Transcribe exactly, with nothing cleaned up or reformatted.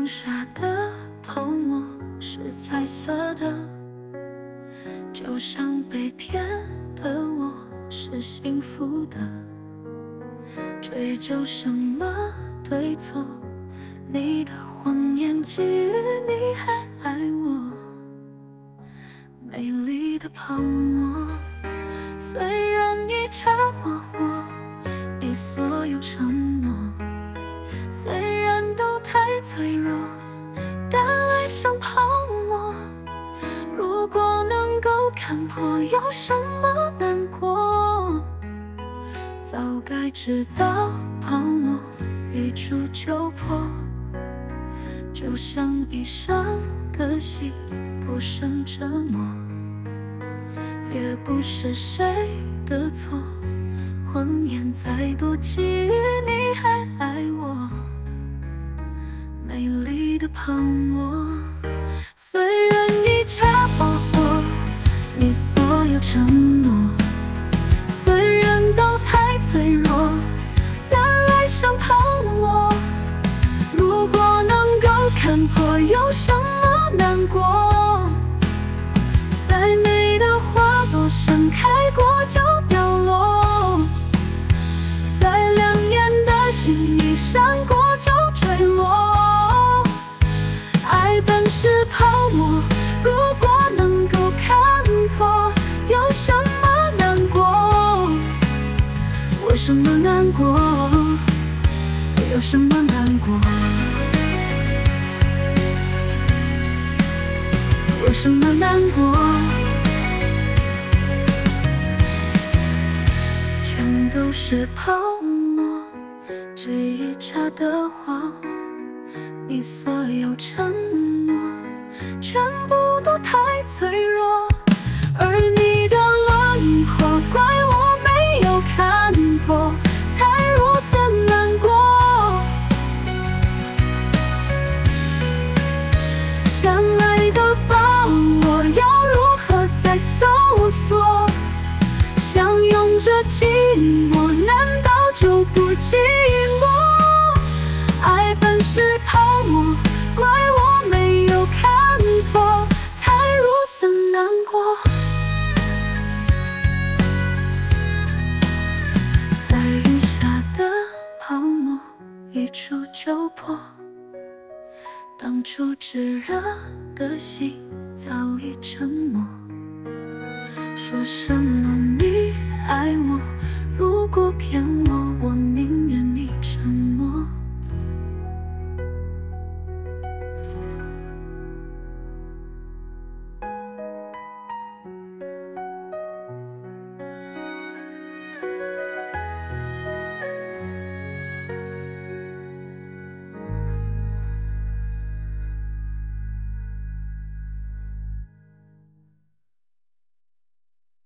剩下的泡沫是彩色的，就像被骗的我是幸福的。追究什么对错，你的谎言基于你还爱我。美丽的泡沫，虽然一场花火，你所有承诺虽然都太脆弱，但爱像泡沫，如果能够看破，有什么难过？早该知道泡沫一触就破，就像一伤的心不胜折磨，也不是谁的错，谎言再多，基于你还爱我。美丽的泡沫，虽然一场花火，你所有承诺虽然都太脆弱，但爱像泡沫，如果能够看破，有什么难过？再美的花朵盛开过就掉落，再亮眼的星一闪过就坠落。爱本是泡沫，如果能够看破，有什么难过？为什么难过？有什么难过？为什么难过？全都是泡沫，这一刹的花火，你所有承诺全部都太脆弱，而你的轮廓怪我没有看破，才如此难过。相爱的把握要如何再搜索？相拥着寂寞，难道就不寂寞？爱本是泡沫，怪我没有看破，才如此难过。在雨下的泡沫一触就破，当初炙热的心早已沉默。说什么你爱我，如果骗我，我宁